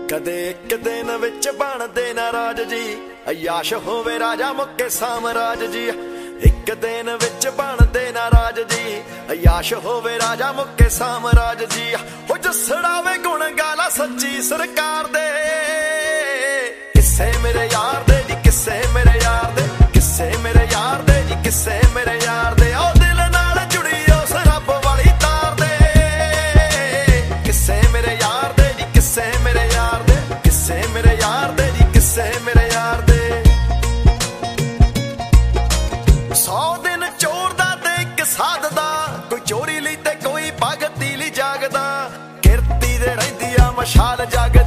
ਕਦੇ ਇੱਕ ਦਿਨ ਵਿੱਚ ਬਣਦੇ ਨਾ ਰਾਜ ਜੀ, ਅਯਾਸ਼ ਹੋਵੇ ਰਾਜਾ ਮੁੱਕੇ ਸਾਮਰਾਜ ਜੀ। ਇੱਕ ਦਿਨ ਵਿੱਚ ਬਣਦੇ ਨਾ ਰਾਜ ਜੀ, ਅਯਾਸ਼ ਹੋਵੇ ਰਾਜਾ ਮੁੱਕੇ ਸਾਮਰਾਜ ਜੀ। ਹੋ ਜਸੜਾਵੇ ਗੁਣ ਗਾਲਾ ਸੱਚੀ ਸਰਕਾਰ ਦੇ, ਕਿੱਸੇ ਮੇਰੇ ਯਾਰ ਦੇ ਜੀ, ਕਿੱਸੇ ਮੇਰੇ ਯਾਰ ਦੇ, ਕਿੱਸੇ ਮੇਰੇ ਯਾਰ ਦੇ ਜੀ, ਕਿੱਸੇ ਮੇਰੇ ਯਾਰ ਦੇ। ਉਹ ਦਿਲ ਨਾਲ ਜੁੜੀ ਉਸ ਰੱਬ ਵਾਲੀ ਤਾਰ ਦੇ, ਕਿੱਸੇ ਮੇਰੇ ਯਾਰ ਦੇ ਜੀ, ਕਿੱਸੇ ਮੇਰੇ ਯਾਰ ਦੇ, ਕਿੱਸੇ ਮੇਰੇ ਯਾਰ ਦੇ ਜੀ, ਕਿੱਸੇ ਮੇਰੇ ਯਾਰ ਦੇ। 100 ਦਿਨ ਚੋਰ ਦਾ ਤੇ ਇੱਕ ਸਾਧ ਦਾ, ਕੋਈ ਚੋਰੀ ਲਈ ਤੇ ਕੋਈ ਭਗਤੀ ਲਈ ਜਾਗਦਾ। ਕਿਰਤੀ ਦੇ ਰਹਿੰਦੀ ਆ ਮਸ਼ਾਲ ਜਗ